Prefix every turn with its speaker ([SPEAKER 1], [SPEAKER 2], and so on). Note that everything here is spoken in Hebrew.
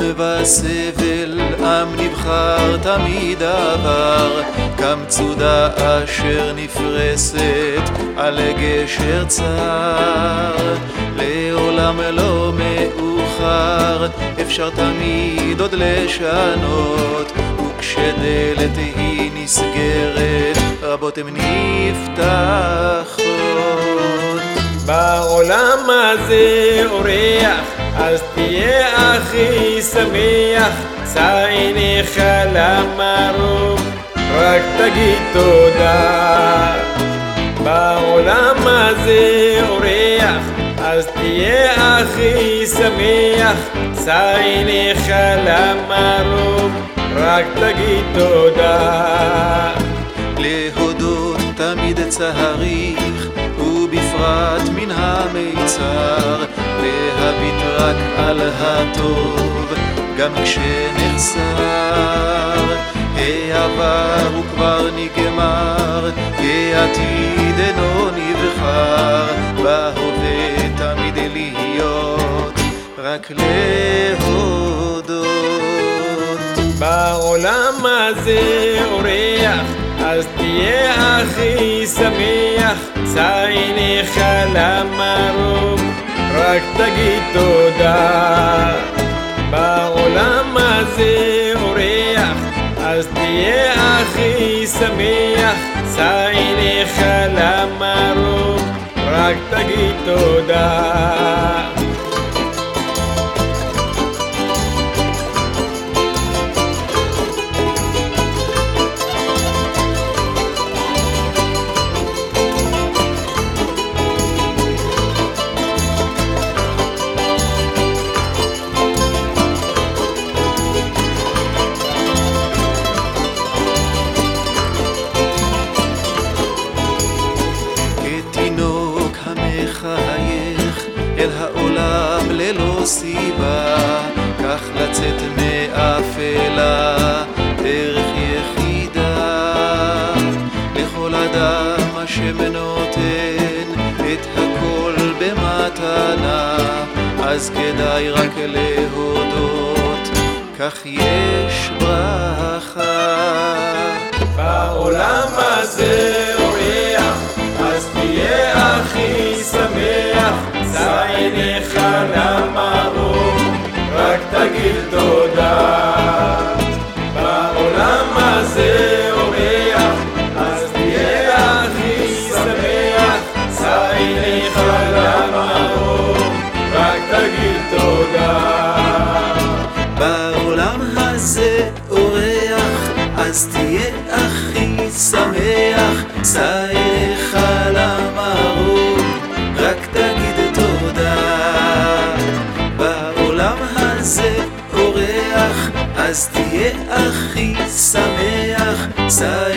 [SPEAKER 1] וסבל עם נבחר תמיד עבר, כמצודה אשר נפרסת על גשר צר. לעולם לא מאוחר, אפשר תמיד עוד לשנות, וכשדלת היא נסגרת רבות הן נפתחות.
[SPEAKER 2] בעולם הזה אורח, אז תהיה הכי שמח, שא עיניך למרום, רק תגיד תודה. בעולם הזה אורח, אז תהיה הכי שמח, שא עיניך למרום, רק תגיד תודה.
[SPEAKER 1] להודות תמיד צריך, ובפרט מן המיצר, להביט רק על הטוב גם כשנחסר. העבר הוא כבר נגמר, העתיד אינו נבחר, בהווה תמיד להיות רק להודות.
[SPEAKER 2] בעולם הזה אורח, אז תהיה הכי שמח, שא עיניך למרום, רק תגיד תודה. בעולם הזה אורח, אז תהיה הכי שמח, שא עיניך למרום, רק תגיד תודה.
[SPEAKER 1] מחייך אל העולם ללא סיבה, כך לצאת מאפלה דרך יחידה. לכל אדם השם נותן את הכל במתנה, אז כדאי רק להודות, כך יש ברכה.
[SPEAKER 2] בעולם הזה אורח, אז תהיה הכי שמח, שא עיניך למרום, רק תגיד תודה. בעולם הזה אורח, אז תהיה הכי שמח, שא עיניך למרום, רק תגיד תודה.
[SPEAKER 1] בעולם הזה אורח, אז תהיה הכי שמח, שא עיניך למרום, רק תגיד תודה. בעולם הזה אורח, אז תהיה הכי שמח, שא